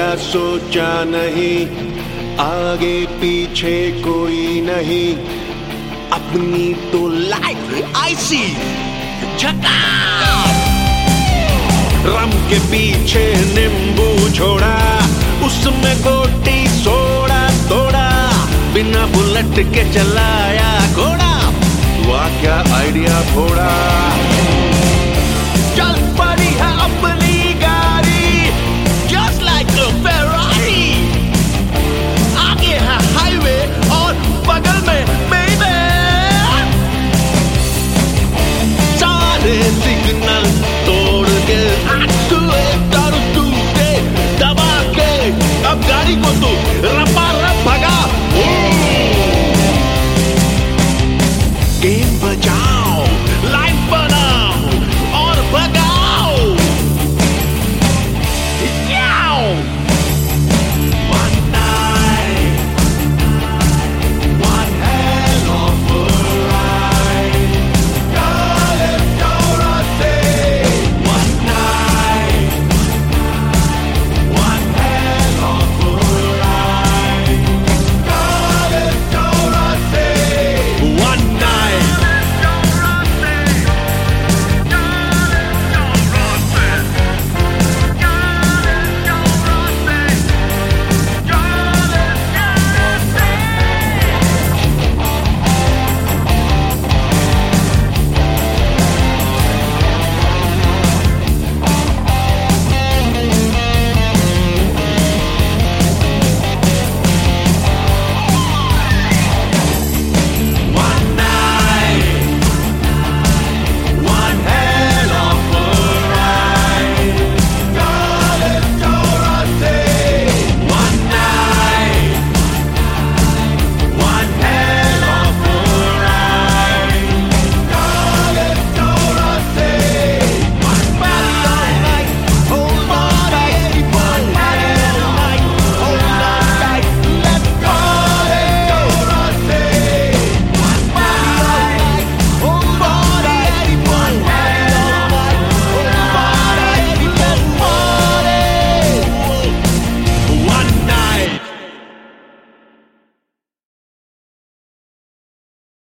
सोचा नहीं, आगे पीछे कोई नहीं, अपनी तो लाइफ ऐसी झकास। रम के पीछे नींबू छोड़ा, उसमें गोटी सोड़ा तोड़ा, बिना बुलेट के चलाया घोड़ा, वाह क्या आइडिया फोड़ा। चल पड़ी है अपनी गाड़ी, just like a Ferrari, आगे है हाईवे और बगल में बेबे, सारे